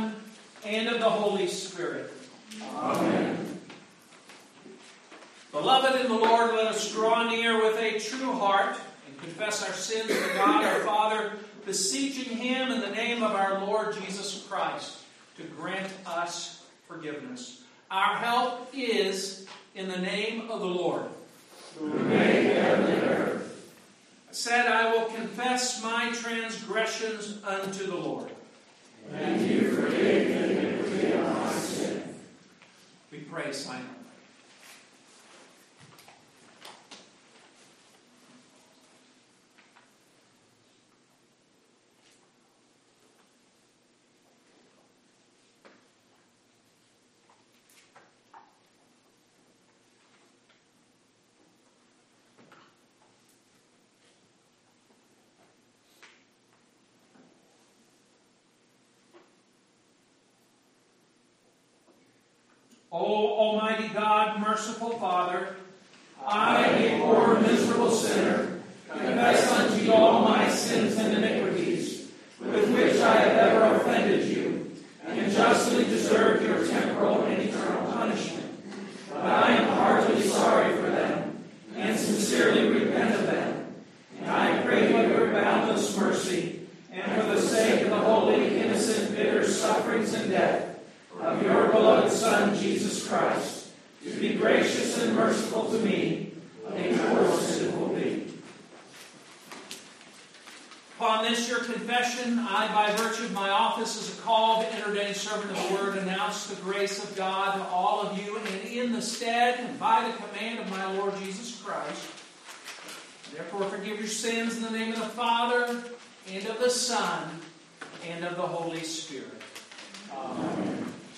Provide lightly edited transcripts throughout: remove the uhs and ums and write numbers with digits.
Son, and of the Holy Spirit. Amen. Beloved in the Lord, let us draw near with a true heart and confess our sins to God our Father, beseeching Him in the name of our Lord Jesus Christ to grant us forgiveness. Our help is in the name of the Lord, who made heaven and earth. I said, I will confess my transgressions unto the Lord. And you forgave the iniquity of my sin. We pray silently. O Almighty God, merciful Father, I, a poor miserable sinner, confess unto you all my sins and iniquities, with which I have ever offended you, and justly deserved your temporal and eternal punishment. But I am heartily sorry for them, and sincerely repent of them. And I pray by your boundless mercy, and for the sake of the holy, innocent, bitter sufferings and death of your beloved Son, Jesus Christ, to be gracious and merciful to me, a poor sinful being. Upon this your confession, I, by virtue of my office as a called and ordained servant of the Word, announce the grace of God to all of you, and in the stead and by the command of my Lord Jesus Christ. Therefore forgive your sins in the name of the Father, and of the Son, and of the Holy Spirit. Amen.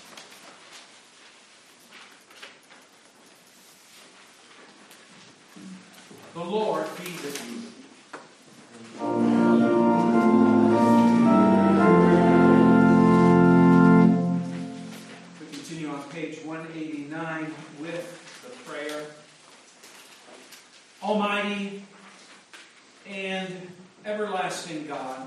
The Lord be with you. We continue on page 189 with the prayer. Almighty and everlasting God,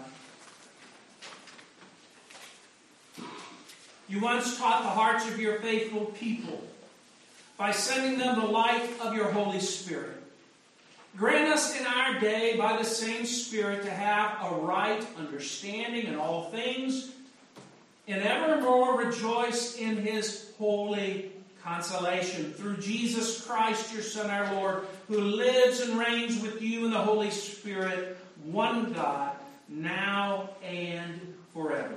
you once taught the hearts of your faithful people by sending them the light of your Holy Spirit. Grant us in our day, by the same Spirit, to have a right understanding in all things, and evermore rejoice in His holy consolation. Through Jesus Christ, your Son, our Lord, who lives and reigns with you in the Holy Spirit, one God, now and forever.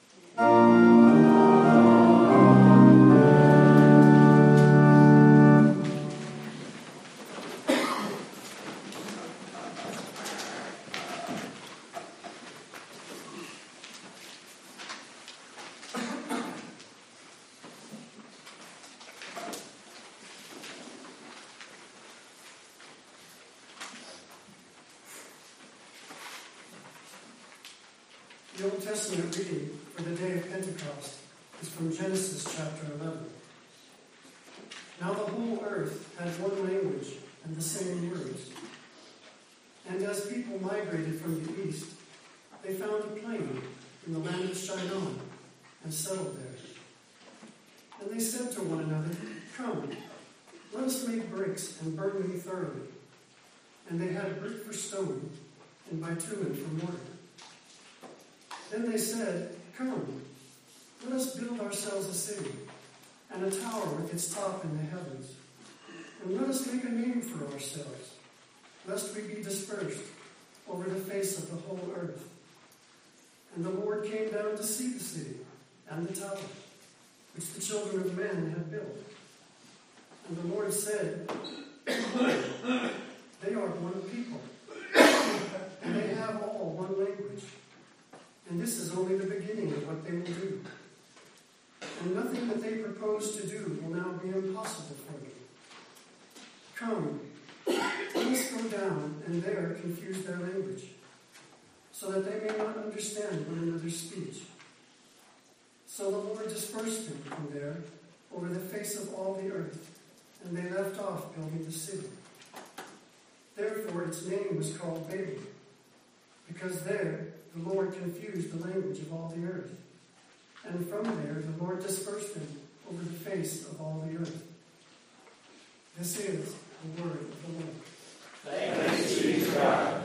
The Old Testament reading for the day of Pentecost is from Genesis chapter 11. Now the whole earth had one language and the same words. And as people migrated from the east, they found a plain in the land of Shinar and settled there. And they said to one another, "Come, let us make bricks and burn them thoroughly." And they had brick for stone and bitumen for mortar. Then they said, "Come, let us build ourselves a city, and a tower with its top in the heavens. And let us make a name for ourselves, lest we be dispersed over the face of the whole earth." And the Lord came down to see the city and the tower, which the children of men had built. And the Lord said, "They are one people, and they have all one language. And this is only the beginning of what they will do. And nothing that they propose to do will now be impossible for them. Come, let us go down and there confuse their language, so that they may not understand one another's speech." So the Lord dispersed them from there over the face of all the earth, and they left off building the city. Therefore its name was called Babel, because there the Lord confused the language of all the earth. And from there the Lord dispersed them over the face of all the earth. This is the word of the Lord. Thanks be to God.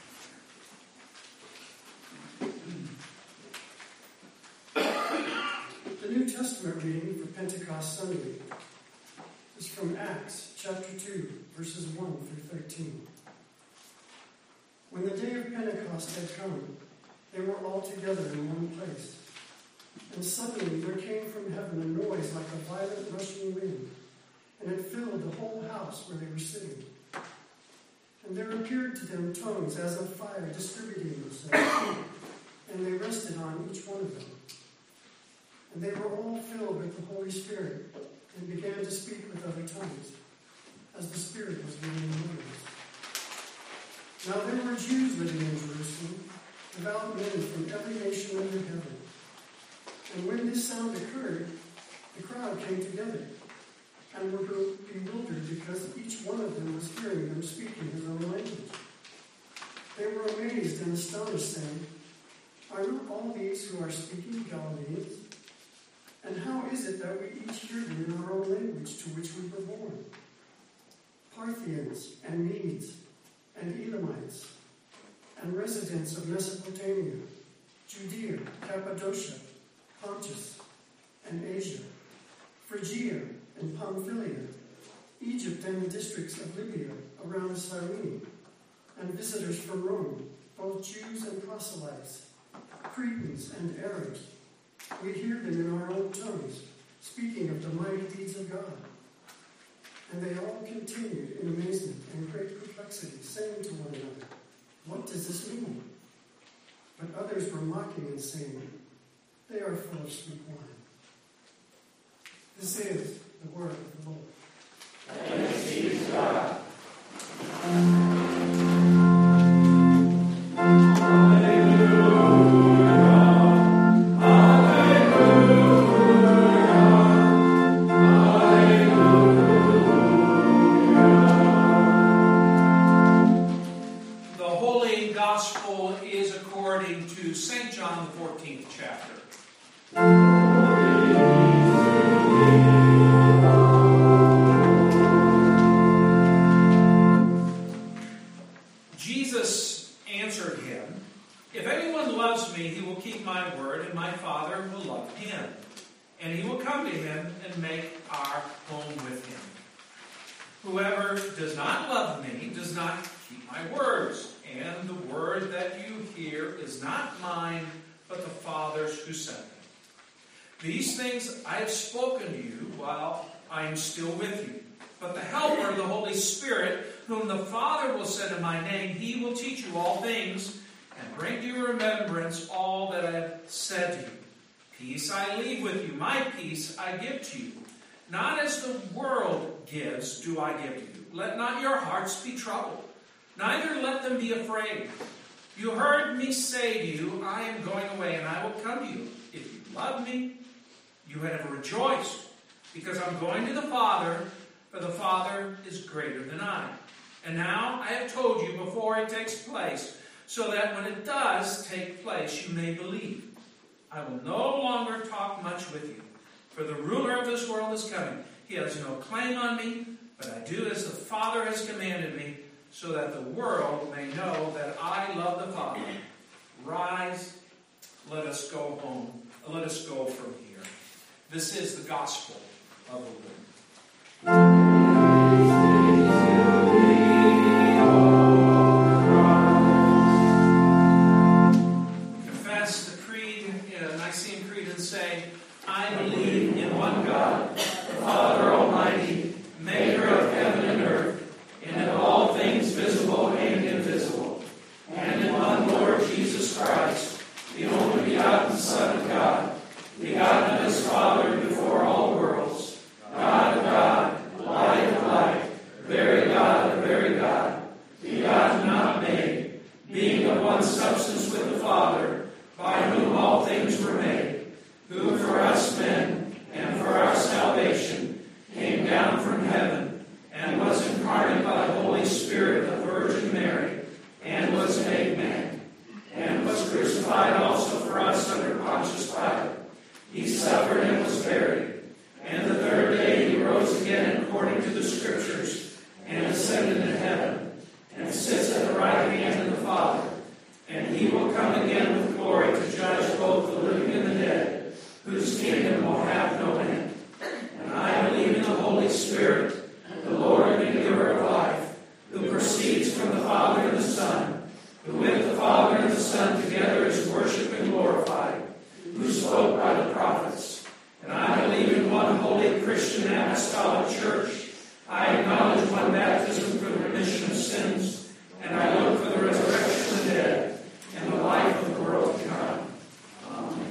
The New Testament reading for Pentecost Sunday is from Acts chapter 2, verses 1 through 13. When the day of Pentecost had come, they were all together in one place. And suddenly there came from heaven a noise like a violent rushing wind, and it filled the whole house where they were sitting. And there appeared to them tongues as of fire distributing themselves, and they rested on each one of them. And they were all filled with the Holy Spirit, and began to speak with other tongues, as the Spirit was giving them utterance. Now there were Jews living in Jerusalem, devout men from every nation under heaven. And when this sound occurred, the crowd came together, and were bewildered because each one of them was hearing them speaking his own language. They were amazed and astonished, saying, "Are not all these who are speaking Galileans? And how is it that we each hear them in our own language to which we were born? Parthians and Medes and Elamites and residents of Mesopotamia, Judea, Cappadocia, Pontus and Asia, Phrygia and Pamphylia, Egypt and the districts of Libya around Cyrene, and visitors from Rome, both Jews and proselytes, Cretans and Arabs. We hear them in our own tongues, speaking of the mighty deeds of God." And they all continued in amazement and great perplexity, saying to one another, "What does this mean?" But others were mocking and saying, "They are full of sweet wine." This is the word of the Lord. Thanks be to God. Whoever does not love me does not keep my words, and the word that you hear is not mine, but the Father's who sent me. These things I have spoken to you while I am still with you. But the Helper, the Holy Spirit, whom the Father will send in my name, he will teach you all things and bring to your remembrance all that I have said to you. Peace I leave with you, my peace I give to you. Not as the world gives, do I give to you. Let not your hearts be troubled, neither let them be afraid. You heard me say to you, I am going away, and I will come to you. If you love me, you would have rejoiced, because I'm going to the Father, for the Father is greater than I. And now I have told you before it takes place, so that when it does take place, you may believe. I will no longer talk much with you, for the ruler of this world is coming. He has no claim on me, but I do as the Father has commanded me, so that the world may know that I love the Father. Rise, let us go home. Let us go from here. This is the gospel of the Lord. Confess the creed, Nicene Creed, and say, I believe in one God, the Father Almighty, maker of heaven and earth, and in all things visible and invisible, and in one Lord Jesus Christ, the only begotten Son of God, begotten of his Father before all worlds, God of God, light of light, very God of very God, begotten not made, being of one substance with the Father, by whom all things were made, who for us men and for our salvation came down from heaven and was incarnate by the Holy Spirit of the Virgin Mary, and was made man, and was crucified suffered and was buried. And the third day he rose again according to the Scriptures, and ascended into heaven, and sits at the right hand of the Father. And he will come again with glory to judge both the living and the dead, whose kingdom will have no end. And I believe in the Holy Spirit, the Lord and giver of life, who proceeds from the Father and the Son, who with the Father and the Son together is worshipped and glorified, who spoke by the prophets. And I believe in one holy Christian apostolic church. I acknowledge one baptism for the remission of sins, and I look for the resurrection of the dead and the life of the world to come. Amen.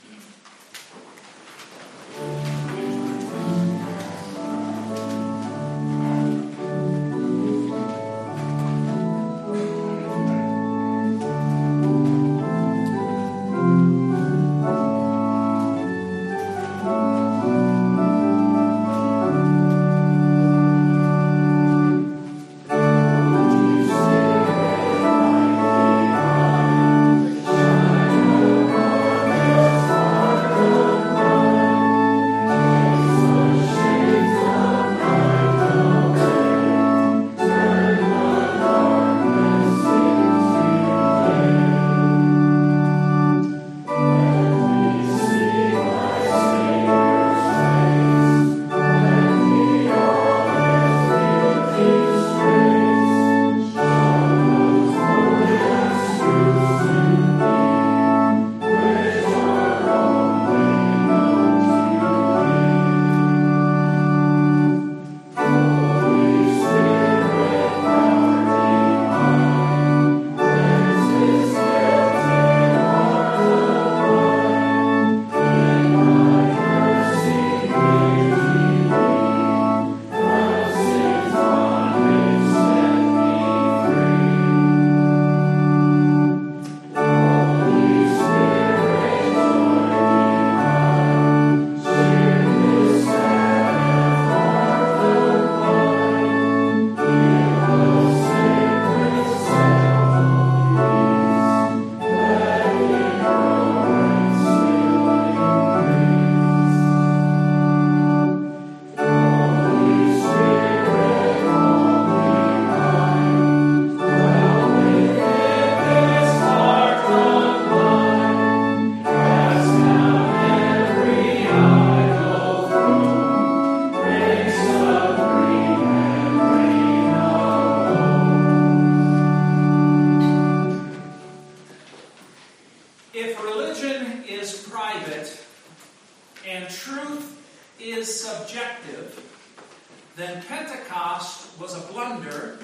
then Pentecost was a blunder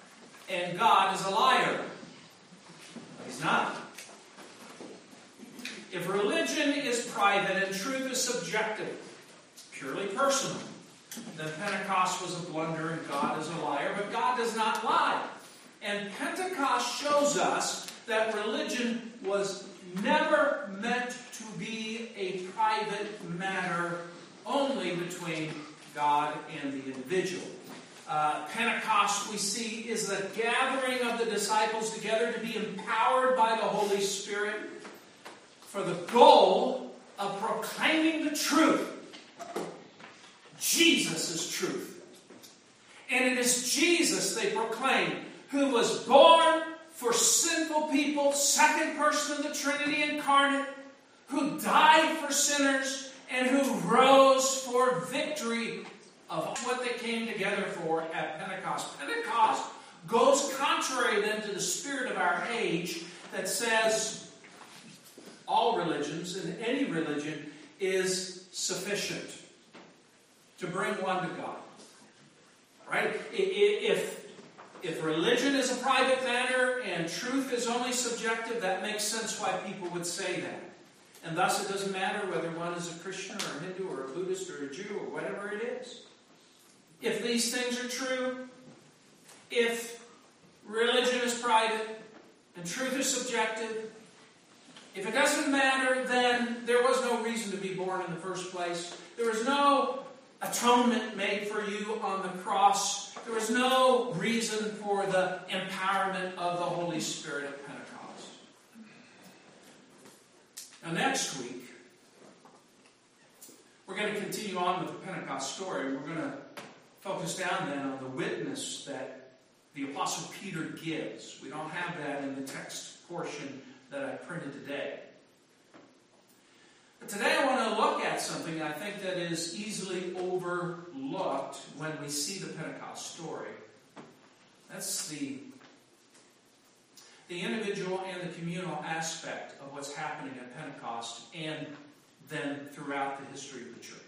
and God is a liar. He's not. If religion is private and truth is subjective, purely personal, then Pentecost was a blunder and God is a liar, but God does not lie. And Pentecost shows us that religion was never meant to be a private matter only between God and the individual. Pentecost, we see, is the gathering of the disciples together to be empowered by the Holy Spirit for the goal of proclaiming the truth. Jesus is truth. And it is Jesus, they proclaim, who was born for sinful people, second person of the Trinity incarnate, who died for sinners, and who rose for victory of what they came together for at Pentecost. Pentecost goes contrary then to the spirit of our age that says all religions and any religion is sufficient to bring one to God. Right? If religion is a private matter and truth is only subjective, that makes sense why people would say that. And thus it doesn't matter whether one is a Christian or a Hindu or a Buddhist or a Jew or whatever it is. If these things are true, if religion is private and truth is subjective, if it doesn't matter, then there was no reason to be born in the first place. There was no atonement made for you on the cross. There was no reason for the empowerment of the Holy Spirit at Pentecost. Now next week, going to continue on with the Pentecost story. We're going to focus down then on the witness that the Apostle Peter gives. We don't have that in the text portion that I printed today. But today I want to look at something I think that is easily overlooked when we see the Pentecost story. That's the individual and the communal aspect of what's happening at Pentecost and then throughout the history of the church.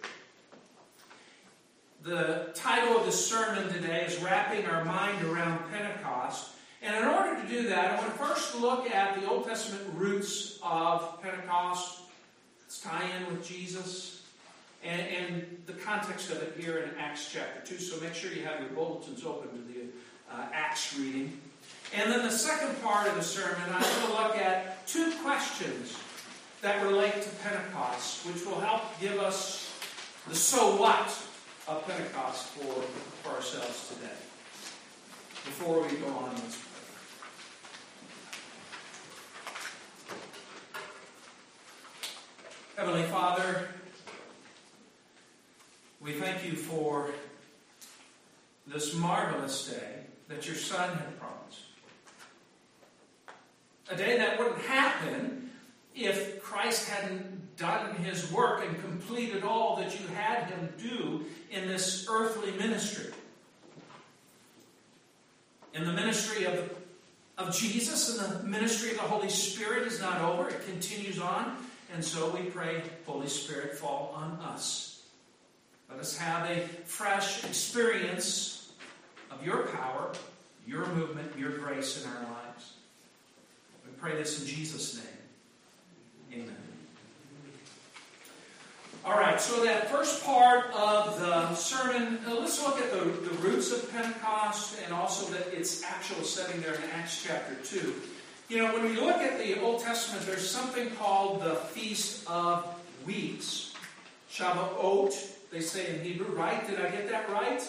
The title of the sermon today is Wrapping Our Mind Around Pentecost. And in order to do that, I want to first look at the Old Testament roots of Pentecost, its tie-in with Jesus, and the context of it here in Acts chapter 2. So make sure you have your bulletins open to the Acts reading. And then the second part of the sermon, I'm going to look at two questions that relate to Pentecost, which will help give us the so what of Pentecost for ourselves today. Before we go on, let's pray. Heavenly Father, we thank you for this marvelous day that your Son had promised. A day that wouldn't happen if Christ hadn't done his work and completed all that you had him do in this earthly ministry. And the ministry of Jesus and the ministry of the Holy Spirit is not over. It continues on. And so we pray, Holy Spirit, fall on us. Let us have a fresh experience of your power, your movement, your grace in our lives. We pray this in Jesus' name. Amen. All right, so that first part of the sermon, let's look at the roots of Pentecost and also that its actual setting there in Acts chapter 2. You know, when we look at the Old Testament, there's something called the Feast of Weeks. Shavuot, they say in Hebrew, right? Did I get that right?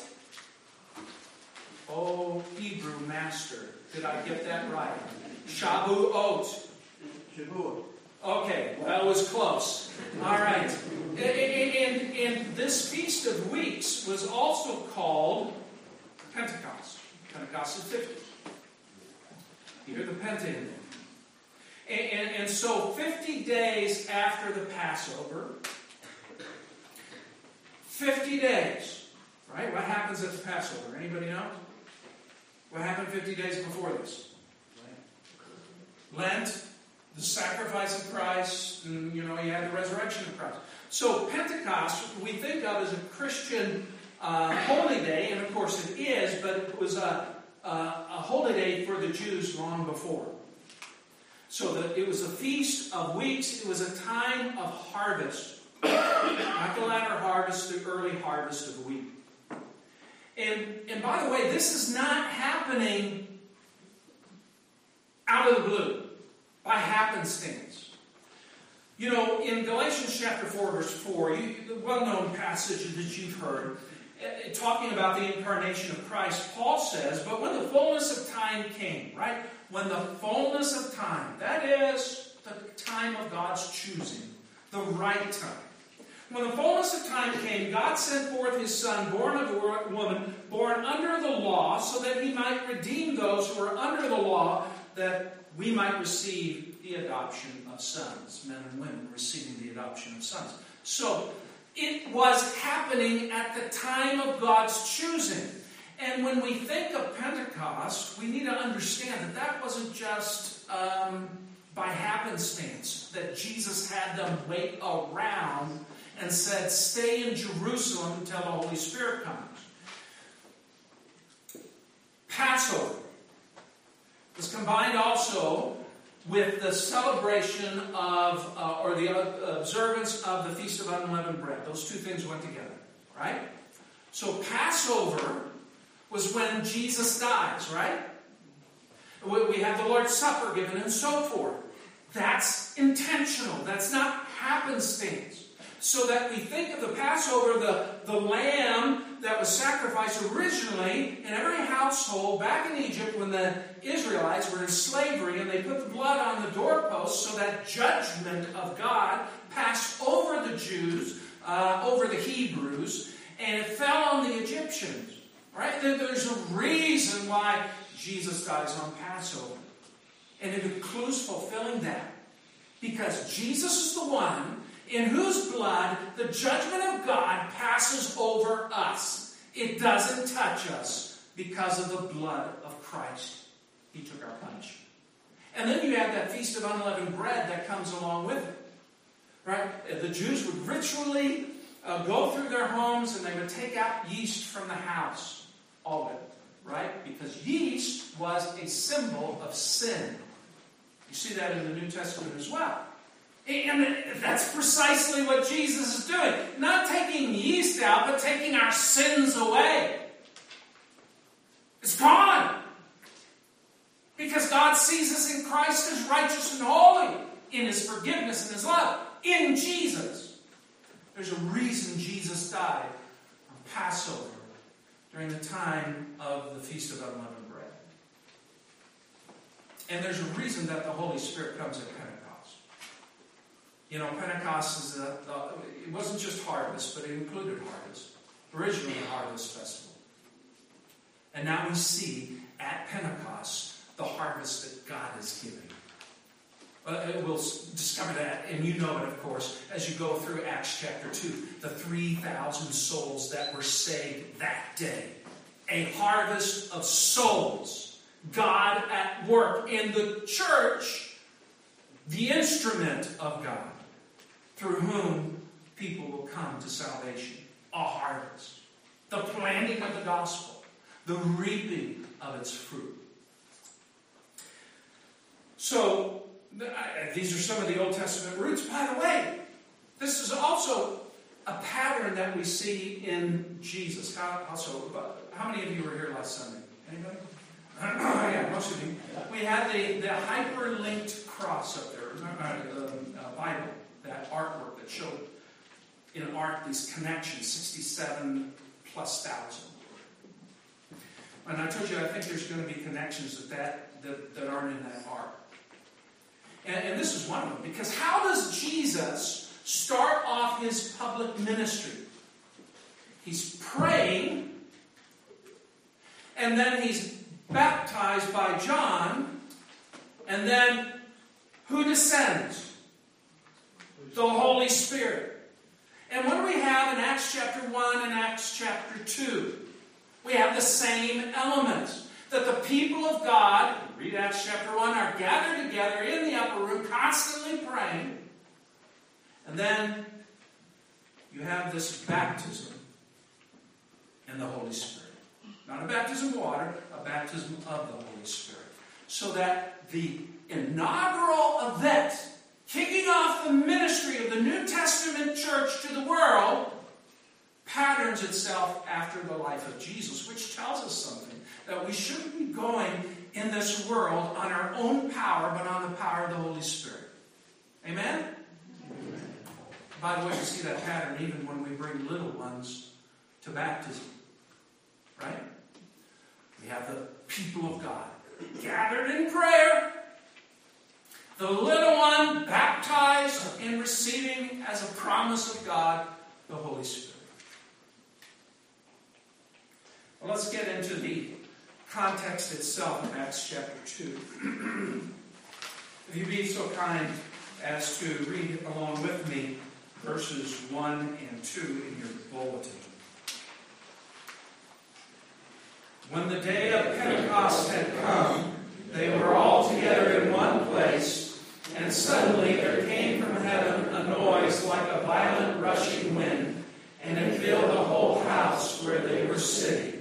Oh, Hebrew master, did I get that right? Shavuot. Shavuot. Okay, that was close. All right. And this Feast of Weeks was also called Pentecost. Pentecost is 50. You hear the penta in there. And so 50 days after the Passover, 50 days, right? What happens at the Passover? Anybody know? What happened 50 days before this? Lent, the sacrifice of Christ, and, you had the resurrection of Christ. So Pentecost, we think of as a Christian holy day, and of course it is, but it was a holy day for the Jews long before. So it was a feast of weeks. It was a time of harvest. Not the latter harvest, the early harvest of wheat. And by the way, this is not happening out of the blue, by happenstance. In Galatians chapter 4, verse 4, the well-known passage that you've heard, talking about the incarnation of Christ, Paul says, but when the fullness of time came, right? When the fullness of time, that is the time of God's choosing, the right time. When the fullness of time came, God sent forth his Son, born of a woman, born under the law, so that he might redeem those who were under the law, that we might receive the adoption of sons, men and women receiving the adoption of sons. So, it was happening at the time of God's choosing. And when we think of Pentecost, we need to understand that that wasn't just by happenstance, that Jesus had them wait around and said, stay in Jerusalem until the Holy Spirit comes. Passover was combined also with the celebration of, or the observance of the Feast of Unleavened Bread. Those two things went together, right? So Passover was when Jesus dies, right? We have the Lord's Supper given and so forth. That's intentional. That's not happenstance. So that we think of the Passover, the lamb that was sacrificed originally in every household back in Egypt when the Israelites were in slavery, and they put the blood on the doorpost so that judgment of God passed over the Jews over the Hebrews, and it fell on the Egyptians. Right? There's a reason why Jesus dies on Passover. And it includes fulfilling that. Because Jesus is the one in whose blood the judgment of God passes over us. It doesn't touch us because of the blood of Christ. He took our punishment. And then you have that Feast of Unleavened Bread that comes along with it. Right? The Jews would ritually go through their homes and they would take out yeast from the house. All of it. Right? Because yeast was a symbol of sin. You see that in the New Testament as well. And that's precisely what Jesus is doing. Not taking yeast out, but taking our sins away. It's gone. Because God sees us in Christ as righteous and holy in His forgiveness and His love. In Jesus. There's a reason Jesus died on Passover during the time of the Feast of Unleavened Bread. And there's a reason that the Holy Spirit comes at Pentecost. You know, Pentecost is it wasn't just harvest, but it included harvest. Originally a harvest festival. And now we see at Pentecost the harvest that God is giving. We'll discover that, and you know it, of course, as you go through Acts chapter 2. The 3,000 souls that were saved that day. A harvest of souls. God at work in the church, the instrument of God, through whom people will come to salvation. A harvest. The planting of the gospel. The reaping of its fruit. So, these are some of the Old Testament roots. By the way, this is also a pattern that we see in Jesus. How many of you were here last Sunday? Anybody? Yeah, most of you. We had the hyperlinked cross up there. The Bible, that artwork that showed in art these connections, 67 plus thousand. And I told you I think there's going to be connections that aren't in that art. And this is one of them. Because how does Jesus start off His public ministry? He's praying, and then He's baptized by John, and then who descends? The Holy Spirit. And what do we have in Acts chapter 1 and Acts chapter 2? We have the same elements. That the people of God, read Acts chapter 1, are gathered together in the upper room, constantly praying. And then you have this baptism in the Holy Spirit. Not a baptism of water, a baptism of the Holy Spirit. So that the inaugural event, kicking off the ministry of the New Testament church to the world, patterns itself after the life of Jesus, which tells us something. That we shouldn't be going in this world on our own power, but on the power of the Holy Spirit. Amen? Amen. By the way, we see that pattern even when we bring little ones to baptism. Right? We have the people of God gathered in prayer. The little one baptized and receiving as a promise of God the Holy Spirit. Well, let's get into the context itself of Acts chapter 2. If you'd be so kind as to read along with me verses 1 and 2 in your bulletin. When the day of Pentecost had come, they were all together in one place, and suddenly there came from heaven a noise like a violent rushing wind, and it filled the whole house where they were sitting.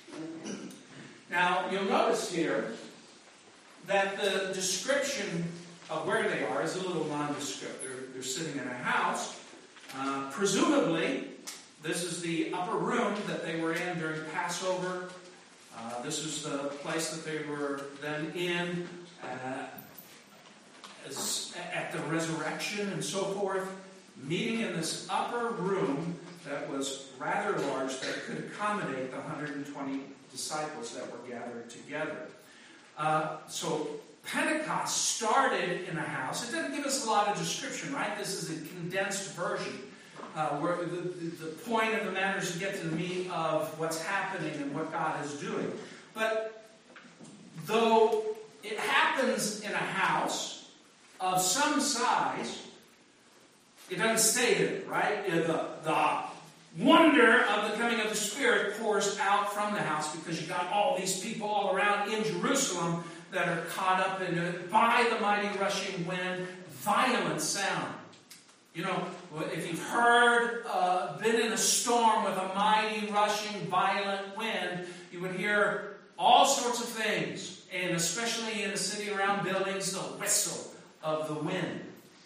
Now, you'll notice here that the description of where they are is a little nondescript. They're sitting in a house. Presumably, this is the upper room that they were in during Passover. This is the place that they were then in at the resurrection and so forth. Meeting in this upper room that was rather large that could accommodate the 120 disciples that were gathered together. So Pentecost started in a house. It doesn't give us a lot of description, right? This is a condensed version. where the point of the matter is to get to the meat of what's happening and what God is doing. But though it happens in a house of some size, it doesn't stay there, right? The wonder of the coming of the Spirit pours out from the house because you got all these people all around in Jerusalem that are caught up in it by the mighty rushing wind, violent sound. You know, if you've heard, been in a storm with a mighty rushing violent wind, you would hear all sorts of things, and especially in the city around buildings, the whistle of the wind.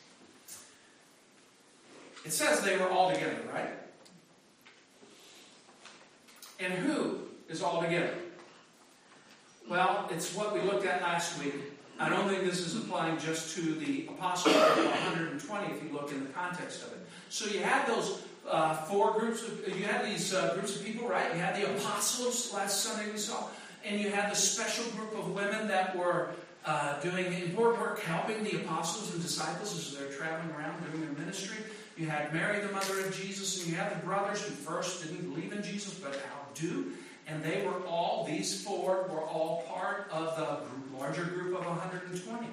It says they were all together, right? And who is all together? Well, it's what we looked at last week. I don't think this is applying just to the apostles, 120, if you look in the context of it. So you had those four groups, you had these groups of people, right? You had the apostles last Sunday we saw, and you had the special group of women that were doing important work, helping the apostles and disciples as they're traveling around doing their ministry. You had Mary, the mother of Jesus, and you had the brothers who first didn't believe in Jesus, but now do. And they were all, these four were all part of the larger group of 120.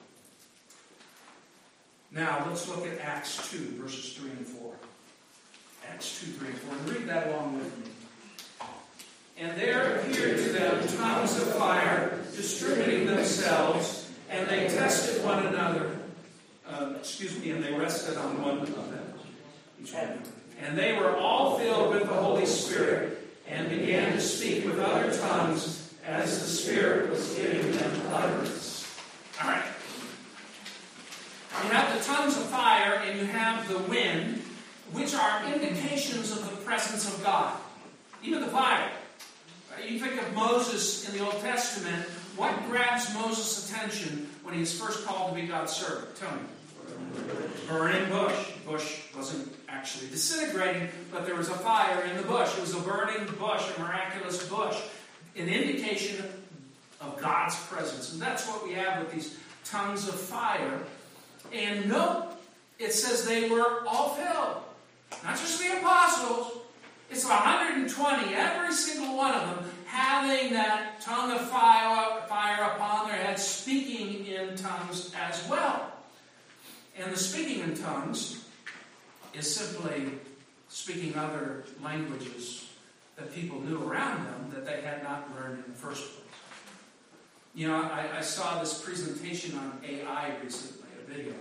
Now, let's look at Acts 2, verses 3 and 4. Acts 2, 3 and 4. And read that along with me. And there appeared to them tongues of fire, distributing themselves, and they tested one another. And they rested on one of them, each one. And they were all filled with the Holy Spirit, and began to speak with other tongues as the Spirit was giving them utterance. All right. You have the tongues of fire and you have the wind, which are indications of the presence of God. Even the fire. You think of Moses in the Old Testament. What grabs Moses' attention when he is first called to be God's servant? Tell me. Burning bush. The bush wasn't actually disintegrating, but there was a fire in the bush. It was a burning bush, a miraculous bush, an indication of God's presence. And that's what we have with these tongues of fire. And note, it says they were all filled. Not just the apostles. It's 120, every single one of them, having that tongue of fire upon their head, speaking in tongues as well. And the speaking in tongues is simply speaking other languages that people knew around them that they had not learned in the first place. You know, I saw this presentation on AI recently, a video.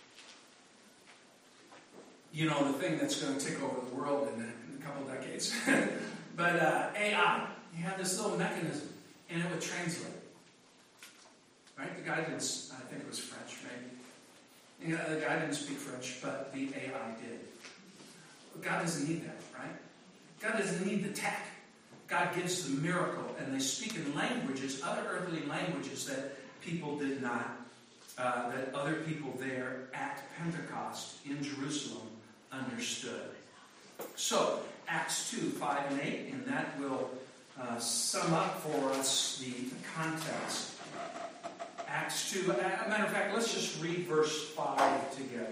You know, the thing that's going to take over the world in a couple decades. But AI, you have this little mechanism, and it would translate. Right? The guy didn't, I think it was French, maybe. You know, the guy didn't speak French, but the AI did. But God doesn't need that, right? God doesn't need the tech. God gives the miracle, and they speak in languages, other earthly languages that people did not, that other people there at Pentecost in Jerusalem understood. So, Acts 2, 5 and 8, and that will sum up for us the context. Acts 2, matter of fact, let's just read verse 5 together.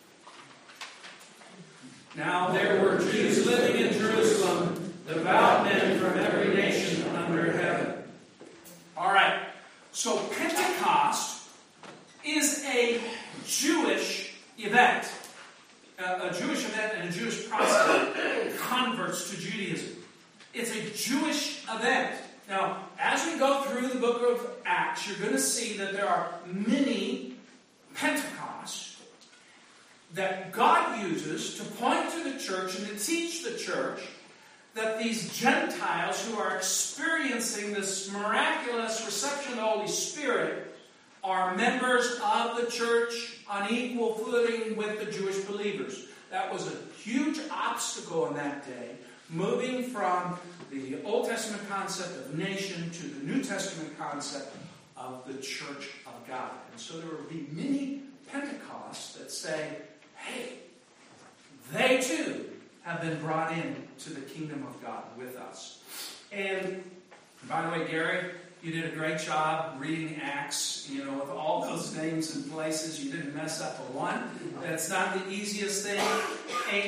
Now there were Jews living in Jerusalem, devout men from every nation under heaven. All right, so Pentecost is a Jewish event. A Jewish event and a Jewish process, converts to Judaism. It's a Jewish event. Now, as we go through the book of Acts, you're going to see that there are many Pentecosts that God uses to point to the church and to teach the church that these Gentiles who are experiencing this miraculous reception of the Holy Spirit are members of the church on equal footing with the Jewish believers. That was a huge obstacle in that day, moving from the Old Testament concept of nation to the New Testament concept of the church of God. And so there will be many Pentecosts that say, hey, they too have been brought in to the kingdom of God with us. And by the way, Gary, you did a great job reading Acts, you know, with all those names and places. You didn't mess up a one. That's not the easiest thing.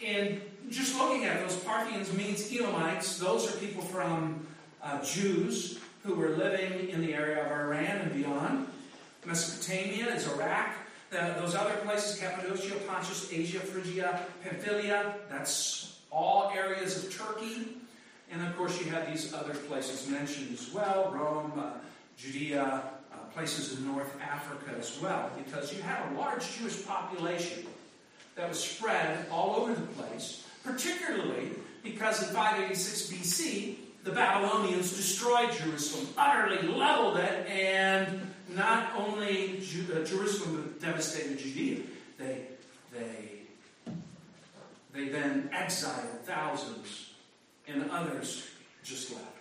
And just looking at those, Parthians means Elamites. Those are people from Jews who were living in the area of Iran and beyond. Mesopotamia is Iraq. Those other places, Cappadocia, Pontus, Asia, Phrygia, Pamphylia, that's all areas of Turkey. And of course you have these other places mentioned as well, Rome, Judea, places in North Africa as well, because you had a large Jewish population that was spread all over the place, particularly because in 586 BC, the Babylonians destroyed Jerusalem, utterly leveled it, and not only Jerusalem, but devastated Judea. They then exiled thousands, and others just left.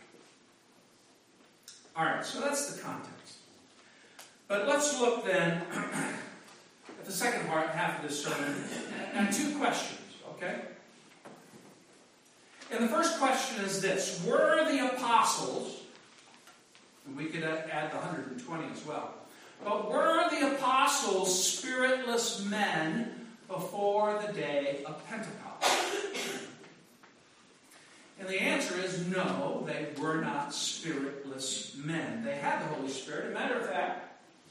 All right, so that's the context. But let's look then at the second half of this sermon and two questions, okay? And the first question is this: were the apostles, and we could add the 120 as well, but were the apostles spiritless men before the day of Pentecost? And the answer is no, they were not spiritless men. They had the Holy Spirit. As a matter of fact,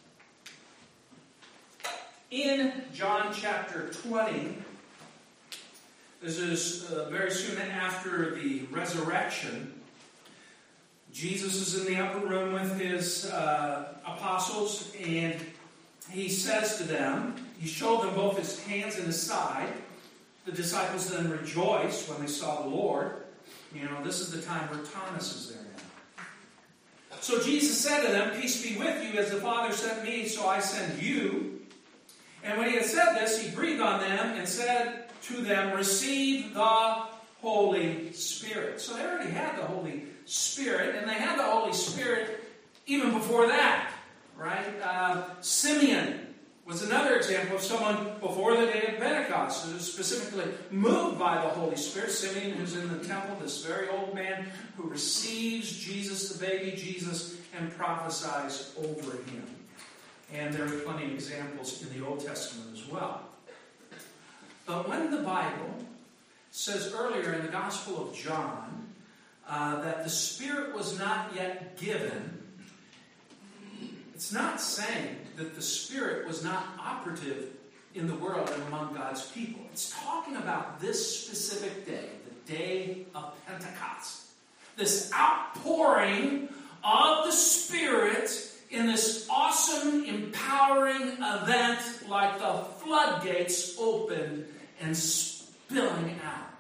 in John chapter 20, this is very soon after the resurrection, Jesus is in the upper room with his apostles, and he says to them, he showed them both his hands and his side. The disciples then rejoiced when they saw the Lord. You know, this is the time where Thomas is there now. So Jesus said to them, "Peace be with you, as the Father sent me, so I send you." And when he had said this, he breathed on them and said to them, "Receive the Holy Spirit." So they already had the Holy Spirit, and they had the Holy Spirit even before that, right? Simeon was another example of someone before the day of Pentecost who was specifically moved by the Holy Spirit. Simeon, who's in the temple, this very old man who receives Jesus, the baby Jesus, and prophesies over him. And there are plenty of examples in the Old Testament as well. But when the Bible says earlier in the Gospel of John that the Spirit was not yet given, it's not saying that the Spirit was not operative in the world and among God's people. It's talking about this specific day, the day of Pentecost. This outpouring of the Spirit in this awesome, empowering event, like the floodgates opened and spilling out.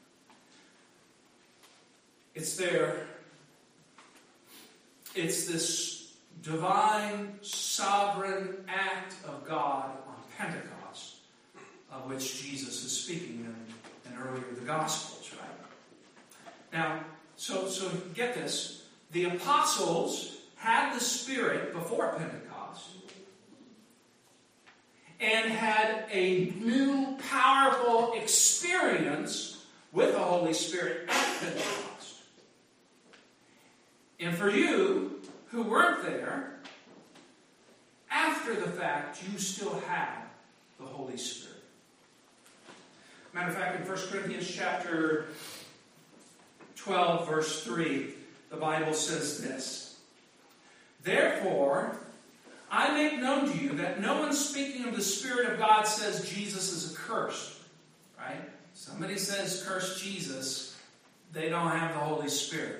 It's there. It's this divine, sovereign act of God on Pentecost, of which Jesus is speaking in earlier the Gospels, right? Now, so get this. The apostles had the Spirit before Pentecost and had a new, powerful experience with the Holy Spirit at Pentecost. And for you who weren't there, after the fact, you still have the Holy Spirit. Matter of fact, in 1 Corinthians chapter 12, verse 3, the Bible says this: "Therefore, I make known to you that no one speaking of the Spirit of God says Jesus is accursed." Right? Somebody says curse Jesus, they don't have the Holy Spirit.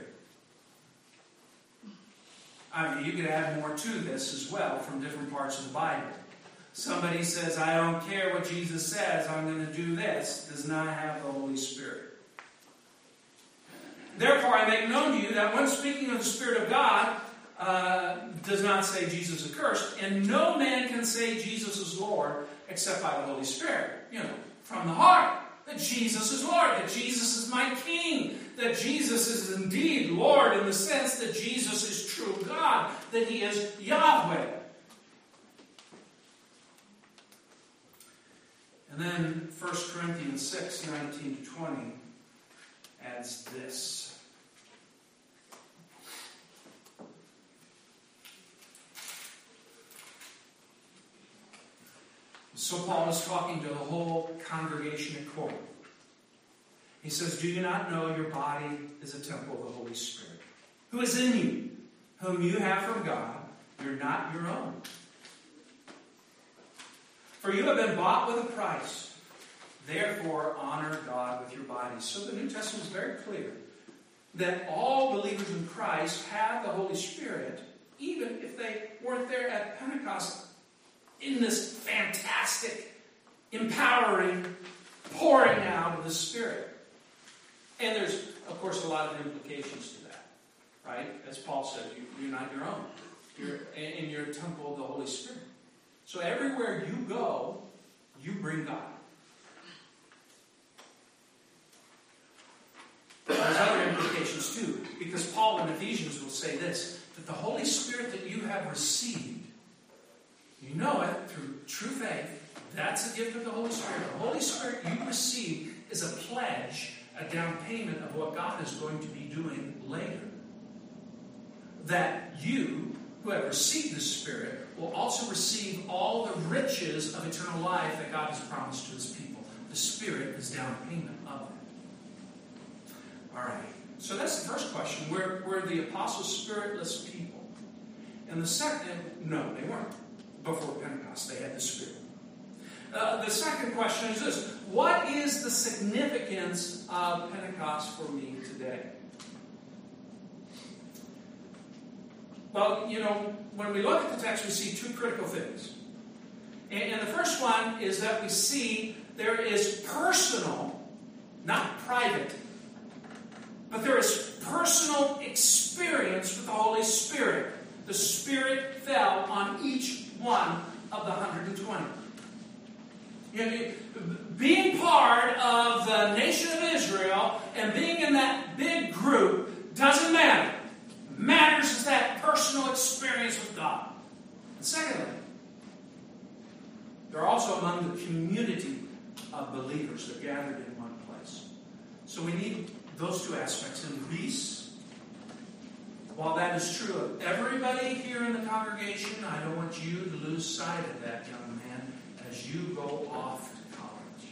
I mean, you could add more to this as well from different parts of the Bible. Somebody says, "I don't care what Jesus says, I'm going to do this," does not have the Holy Spirit. "Therefore, I make known to you that when speaking of the Spirit of God, does not say Jesus is accursed, and no man can say Jesus is Lord except by the Holy Spirit." You know, from the heart, that Jesus is Lord, that Jesus is my King, that Jesus is indeed Lord in the sense that Jesus is true God, that He is Yahweh. And then 1 Corinthians 6, 19 to 20 adds this. So Paul is talking to the whole congregation at Corinth. He says, do you not know your body is a temple of the Holy Spirit, who is in you, whom you have from God? You're not your own. For you have been bought with a price. Therefore, honor God with your bodies. So the New Testament is very clear that all believers in Christ have the Holy Spirit, even if they weren't there at Pentecost in this fantastic, empowering, pouring out of the Spirit. And there's, of course, a lot of implications to that, right? As Paul says, you're not your own. You're a temple of the Holy Spirit. So everywhere you go, you bring God. There's other implications too, because Paul in Ephesians will say this, that the Holy Spirit that you have received, you know it through true faith, that's a gift of the Holy Spirit. The Holy Spirit you receive is a pledge, a down payment of what God is going to be doing later. That you, who have received the Spirit, will also receive all the riches of eternal life that God has promised to His people. The Spirit is down payment of that. All right, so that's the first question. Were the apostles spiritless people? And the second, no, they weren't. Before Pentecost, they had the Spirit. The second question is this. What is the significance of Pentecost for me today? Well, when we look at the text, we see two critical things. And the first one is that we see there is personal, not private, but there is personal experience with the Holy Spirit. The Spirit fell on each one of the 120. Being part of the nation of Israel and being in that big group doesn't matter. What matters is that personal experience with God. And secondly, they're also among the community of believers that gathered in one place. So we need those two aspects in Greece. While that is true of everybody here in the congregation, I don't want you to lose sight of that, young man, as you go off to college.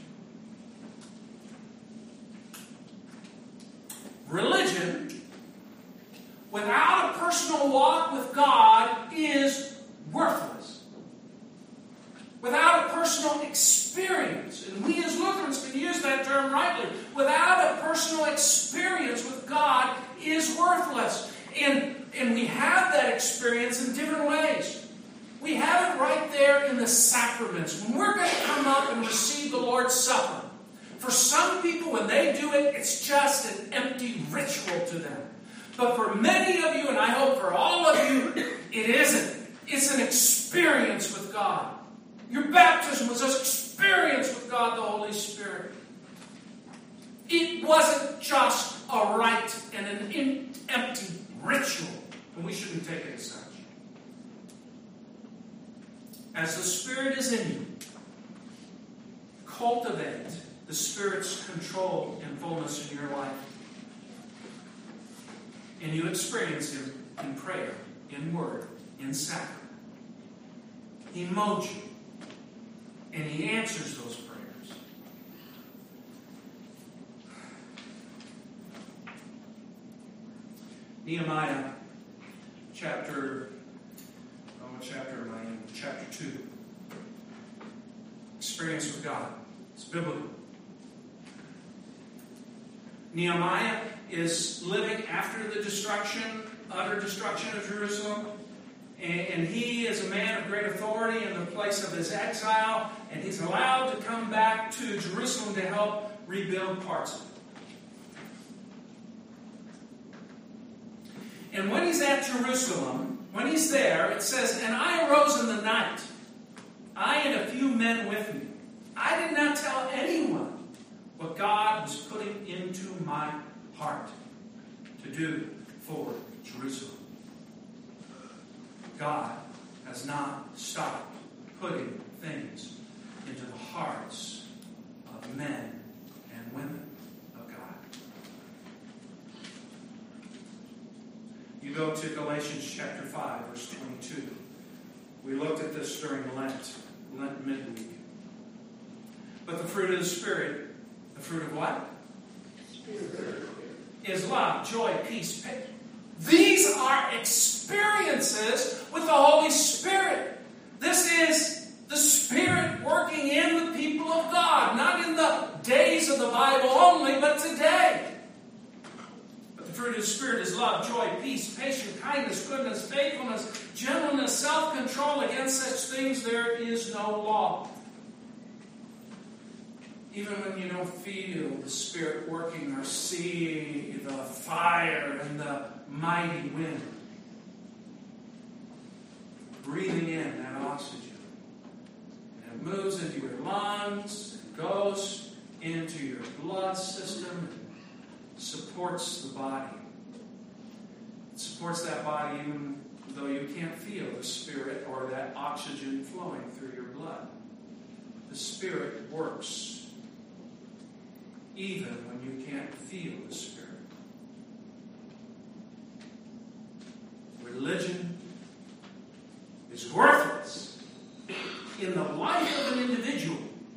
Religion, without a personal walk with God, is worthless. Without a personal experience, and we as Lutherans can use that term rightly, without a personal experience with God is worthless. And we have that experience in different ways. We have it right there in the sacraments. When we're going to come up and receive the Lord's Supper, for some people, when they do it, it's just an empty ritual to them. But for many of you, and I hope for all of you, it isn't. It's an experience with God. Your baptism was an experience with God, the Holy Spirit. It wasn't just a rite and an empty ritual. And we shouldn't take it as such. As the Spirit is in you, cultivate the Spirit's control and fullness in your life. And you experience Him in prayer, in word, in sacrament. He mows you. And He answers those prayers. Nehemiah what chapter am I in? Chapter 2. Experience with God. It's biblical. Nehemiah is living after the utter destruction of Jerusalem. And he is a man of great authority in the place of his exile. And he's allowed to come back to Jerusalem to help rebuild parts of it. And when he's at Jerusalem, when he's there, it says, "And I arose in the night, I and a few men with me. I did not tell anyone what God was putting into my heart to do for Jerusalem." God has not stopped putting things into the hearts of men and women of God. You go to Galatians chapter 5, verse 22. We looked at this during Lent midweek. But the fruit of the Spirit, the fruit of what? is love, joy, peace, patience. These are experiences with the Holy Spirit. This is the Spirit working in the people of God, not in the days of the Bible only, but today. But the fruit of the Spirit is love, joy, peace, patience, kindness, goodness, faithfulness, gentleness, self-control. Against such things there is no law. Even when you don't feel the Spirit working or see the fire and the mighty wind, breathing in that oxygen, and it moves into your lungs, and goes into your blood system, and supports the body. It supports that body even though you can't feel the Spirit or that oxygen flowing through your blood. The Spirit works even when you can't feel the Spirit. Religion is worthless in the life of an individual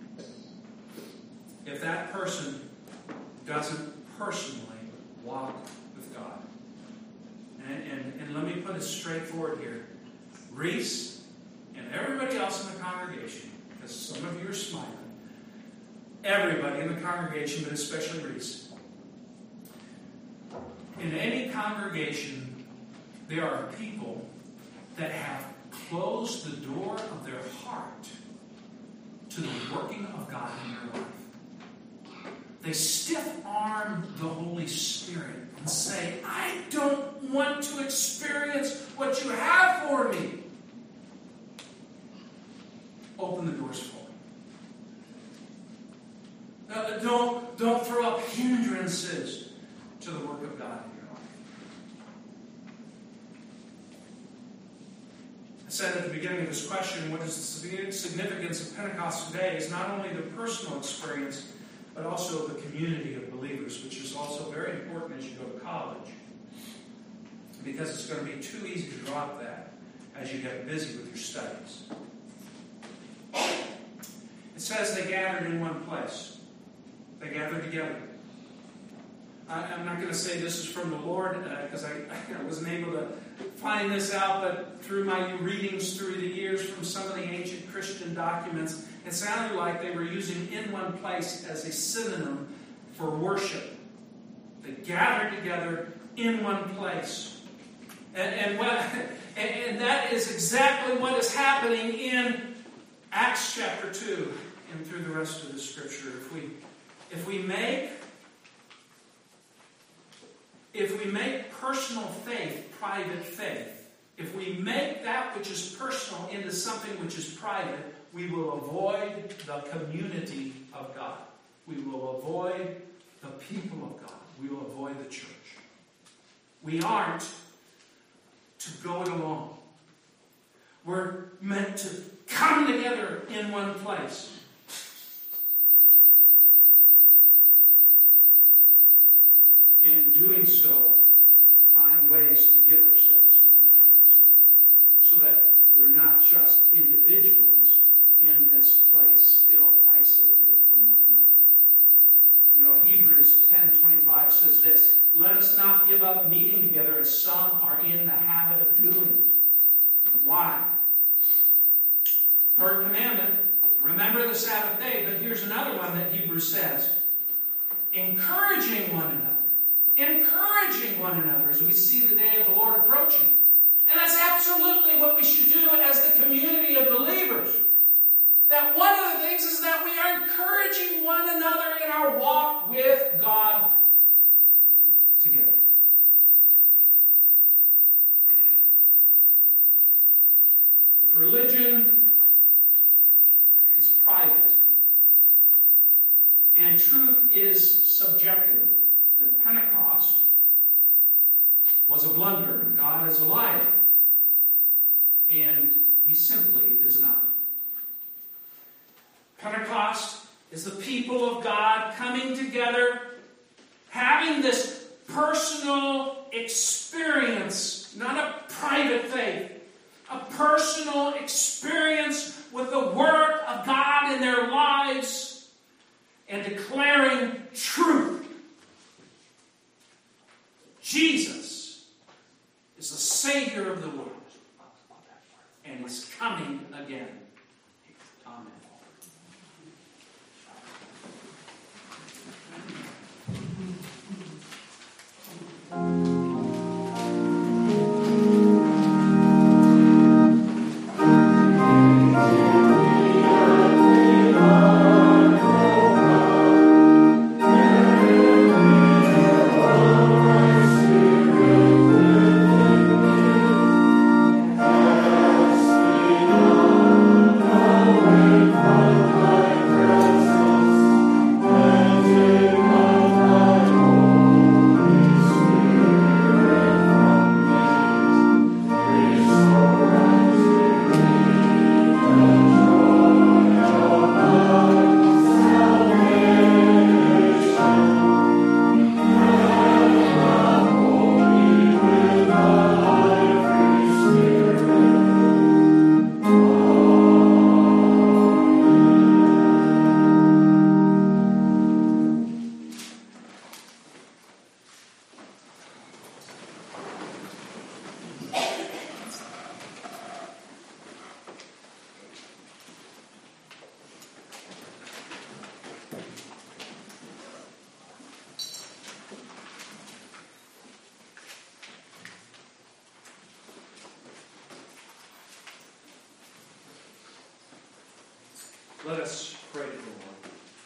if that person doesn't personally walk with God. And let me put it straightforward here. Reese and everybody else in the congregation, because some of you are smiling, everybody in the congregation, but especially Reese. In any congregation, there are people that have closed the door of their heart to the working of God in their life. They stiff-arm the Holy Spirit and say, I don't want to experience what you have for me. Open the doors for them. Don't throw up hindrances to the work of God in your life. I said at the beginning of this question, what is the significance of Pentecost today is not only the personal experience, but also the community of believers, which is also very important as you go to college. Because it's going to be too easy to drop that as you get busy with your studies. It says they gathered in one place. They gathered together. I'm not going to say this is from the Lord because I wasn't able to find this out, but through my readings through the years from some of the ancient Christian documents, it sounded like they were using in one place as a synonym for worship. They gathered together in one place. And that is exactly what is happening in Acts chapter 2 and through the rest of the Scripture. If we make personal faith private faith, if we make that which is personal into something which is private, we will avoid the community of God. We will avoid the people of God. We will avoid the church. We aren't to go it alone. We're meant to come together in one place. In doing so, find ways to give ourselves to one another as well. So that we're not just individuals in this place still isolated from one another. You know, Hebrews 10:25 says this, let us not give up meeting together as some are in the habit of doing. Why? Third commandment, remember the Sabbath day, but here's another one that Hebrews says, encouraging one another. Encouraging one another as we see the day of the Lord approaching. And that's absolutely what we should do as the community of believers. That one of the things is that we are encouraging one another in our walk with God together. If religion is private and truth is subjective, then Pentecost was a blunder and God is a liar. And He simply is not. Pentecost is the people of God coming together, having this personal experience, not a private faith, a personal experience with the work of God in their lives and declaring truth Jesus is the Savior of the world and is coming again. Amen. Let us pray to the Lord.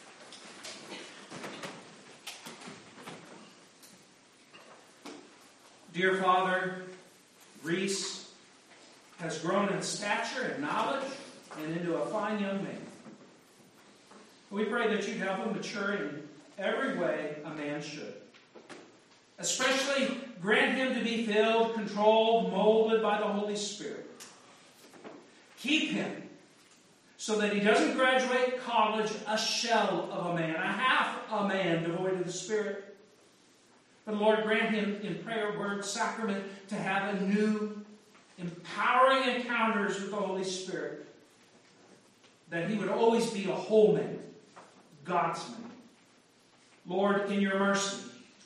Dear Father, Reese has grown in stature and knowledge and into a fine young man. We pray that you'd help him mature in every way a man should. Especially grant him to be filled, controlled, molded by the Holy Spirit. Keep him so that he doesn't graduate college a shell of a man, a half a man devoid of the Spirit. But Lord, grant him in prayer, word, sacrament to have a new, empowering encounters with the Holy Spirit. That he would always be a whole man, God's man. Lord, in your mercy.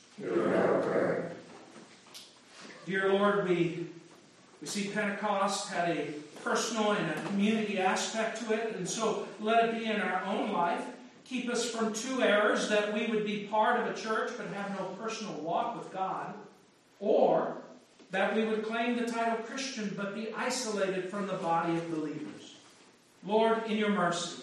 Dear Lord, we see Pentecost had a personal and a community aspect to it, and so let it be in our own life. Keep us from two errors, that we would be part of a church but have no personal walk with God, or that we would claim the title Christian but be isolated from the body of believers. Lord, in your mercy.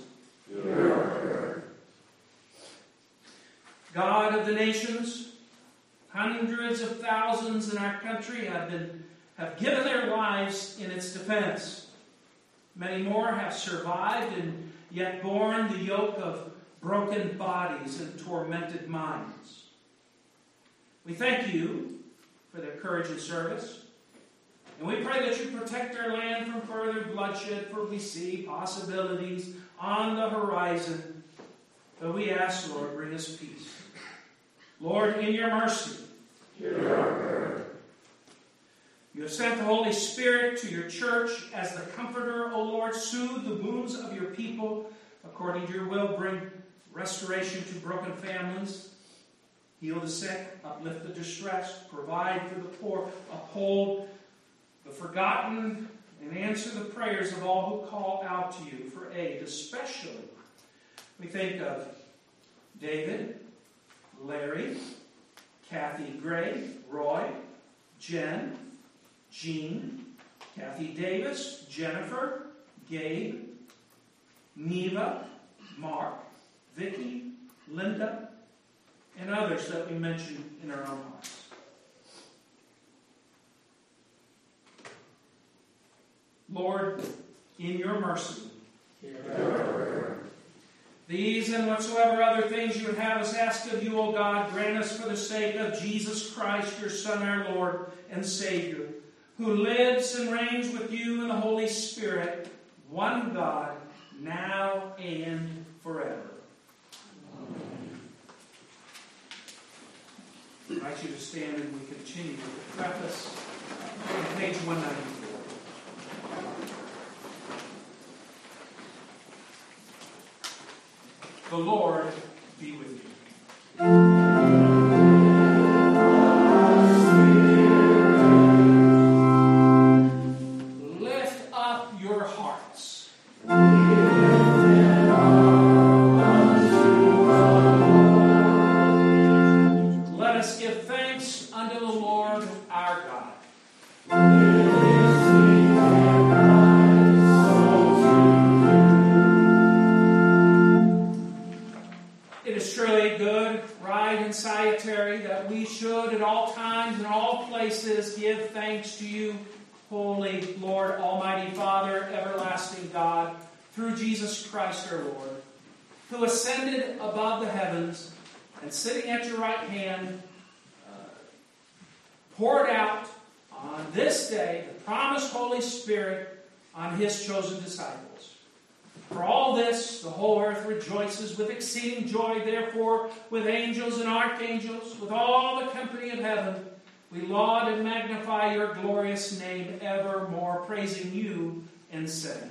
God of the nations, hundreds of thousands in our country have given their lives in its defense. Many more have survived and yet borne the yoke of broken bodies and tormented minds. We thank you for their courage and service. And we pray that you protect our land from further bloodshed, for we see possibilities on the horizon. But we ask, Lord, bring us peace. Lord, in your mercy. You have sent the Holy Spirit to your church as the Comforter, O Lord. Soothe the wounds of your people. According to your will, bring restoration to broken families. Heal the sick, uplift the distressed, provide for the poor, uphold the forgotten, and answer the prayers of all who call out to you for aid. Especially, we think of David, Larry, Kathy Gray, Roy, Jen, Jean, Kathy Davis, Jennifer, Gabe, Neva, Mark, Vicky, Linda, and others that we mentioned in our own hearts. Lord, in your mercy, these and whatsoever other things you would have us ask of you, O God, grant us for the sake of Jesus Christ, your Son, our Lord and Savior, who lives and reigns with you in the Holy Spirit, one God, now and forever. Amen. I invite you to stand and we continue with the preface on page 194. The Lord be with you. that we should at all times and all places give thanks to you, holy Lord, Almighty Father, everlasting God, through Jesus Christ our Lord, who ascended above the heavens and sitting at your right hand, poured out on this day the promised Holy Spirit on his chosen disciples. For all this, the whole earth rejoices with exceeding joy. Therefore, with angels and archangels, with all the company of heaven, we laud and magnify your glorious name evermore, praising you and saying,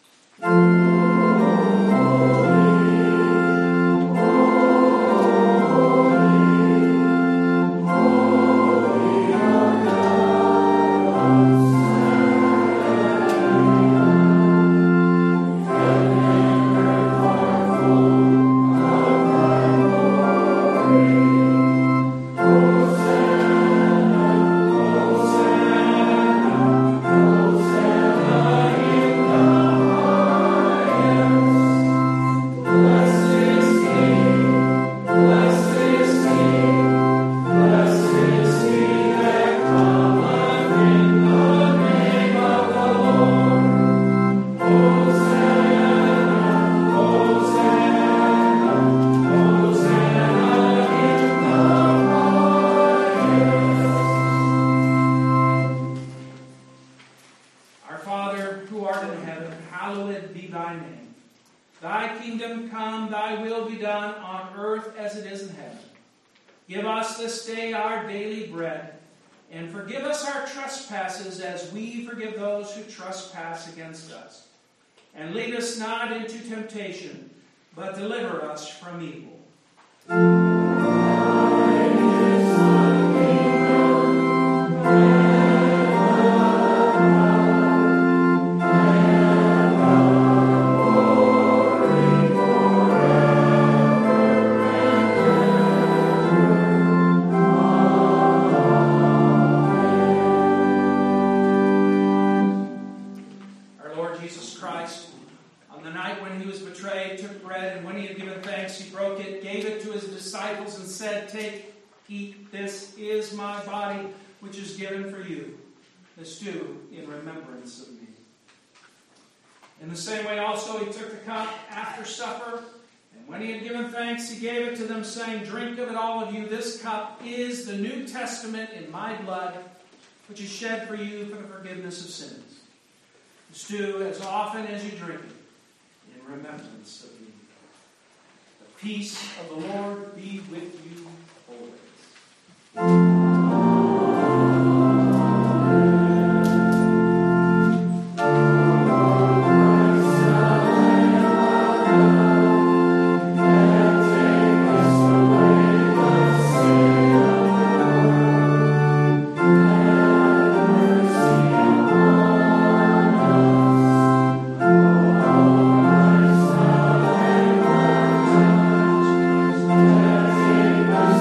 Give us this day our daily bread, and forgive us our trespasses as we forgive those who trespass against us. And lead us not into temptation, but deliver us from evil. Eat, this is my body, which is given for you. This do in remembrance of me. In the same way also he took the cup after supper, and when he had given thanks, he gave it to them, saying, Drink of it, all of you. This cup is the New Testament in my blood, which is shed for you for the forgiveness of sins. This do as often as you drink it in remembrance of me. The peace of the Lord be with you always. Take us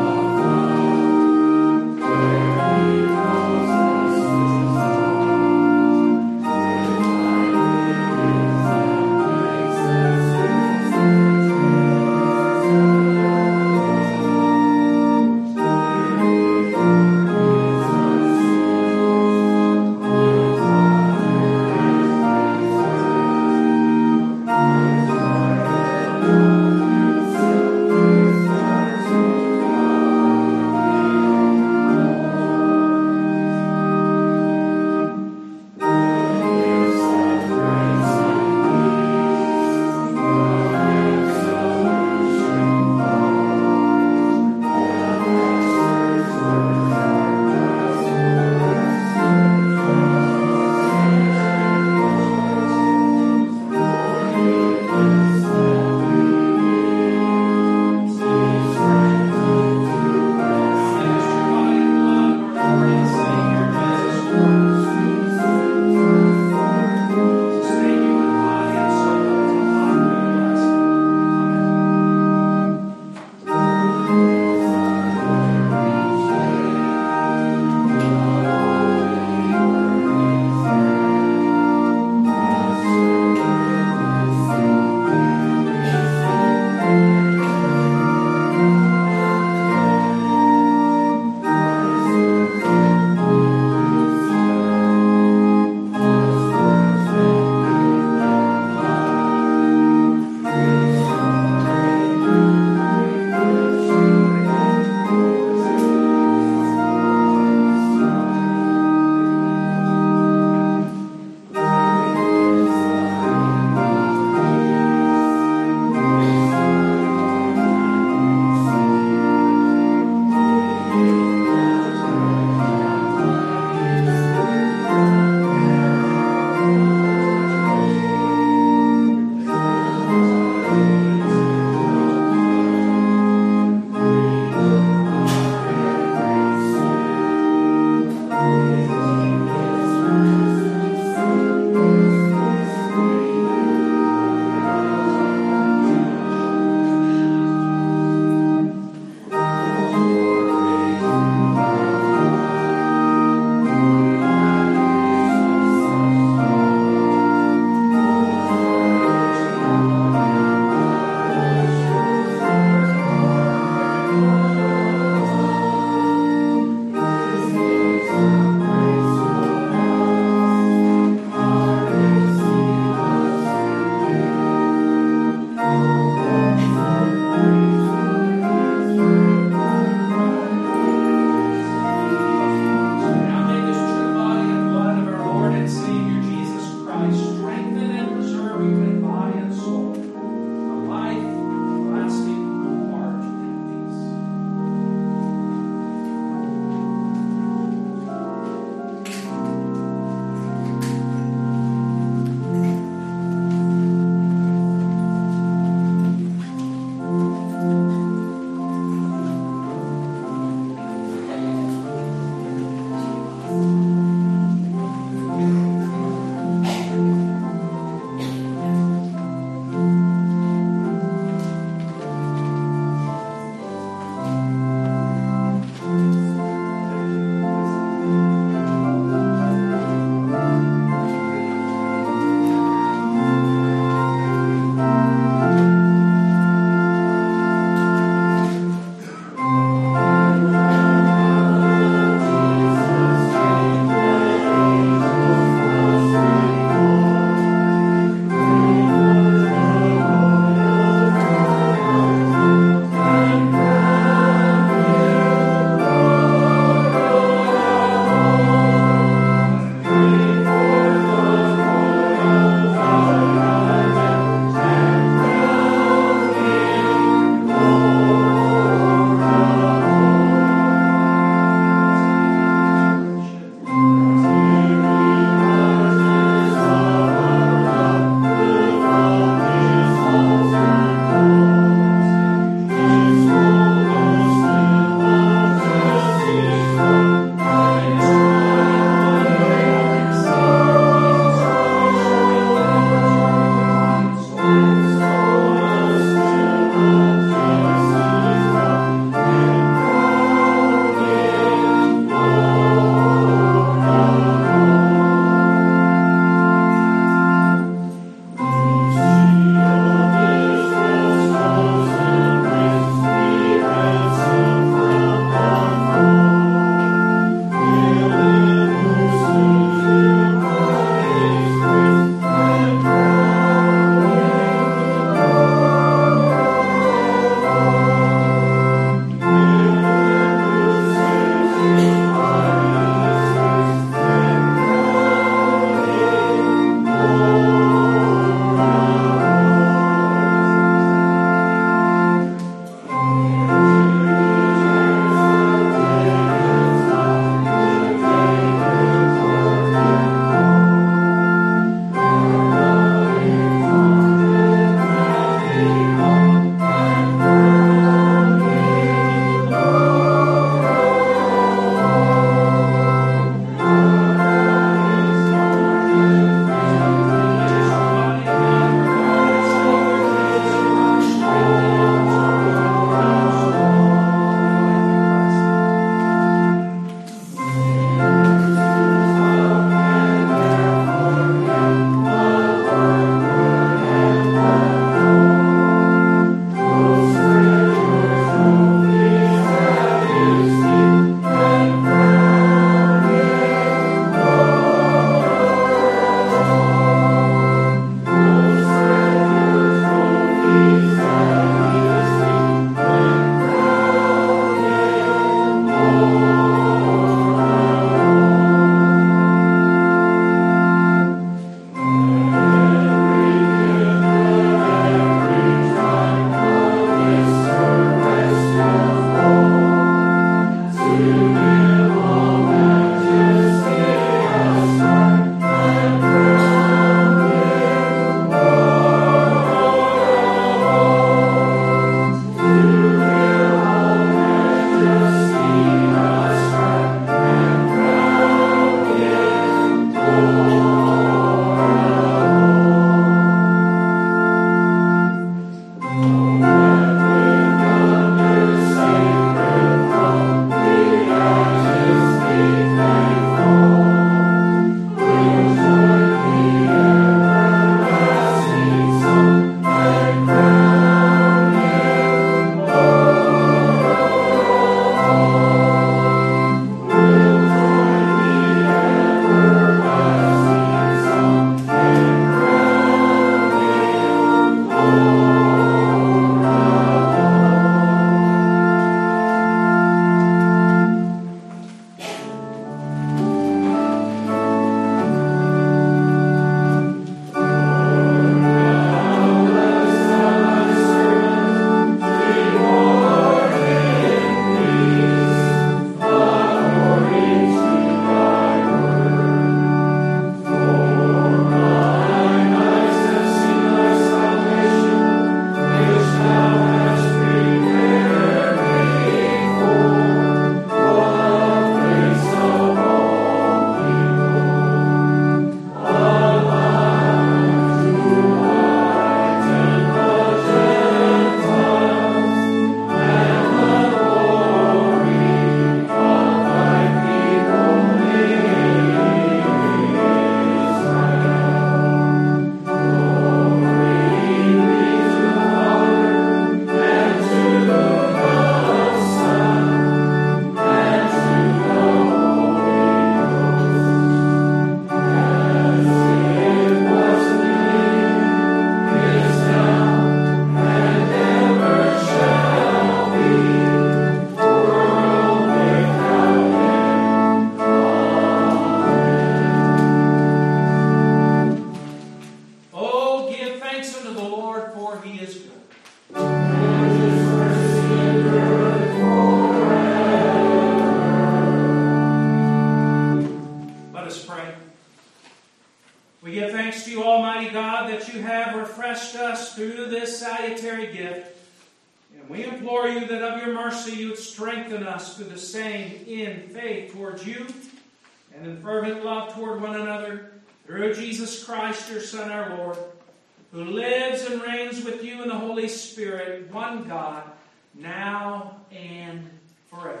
We give thanks to you, Almighty God, that you have refreshed us through this salutary gift. And we implore you that of your mercy you would strengthen us through the same in faith towards you and in fervent love toward one another, through Jesus Christ, your Son, our Lord, who lives and reigns with you in the Holy Spirit, one God, now and forever.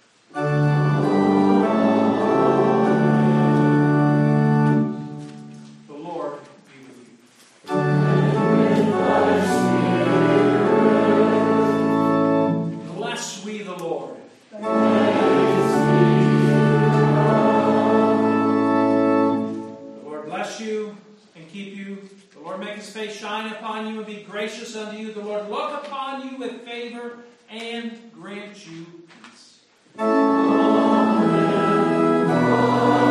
The Lord be with you. Bless we the Lord. The Lord bless you and keep you. The Lord make his face shine upon you and be gracious unto you. The Lord look upon you with favor and grant you peace. Amen.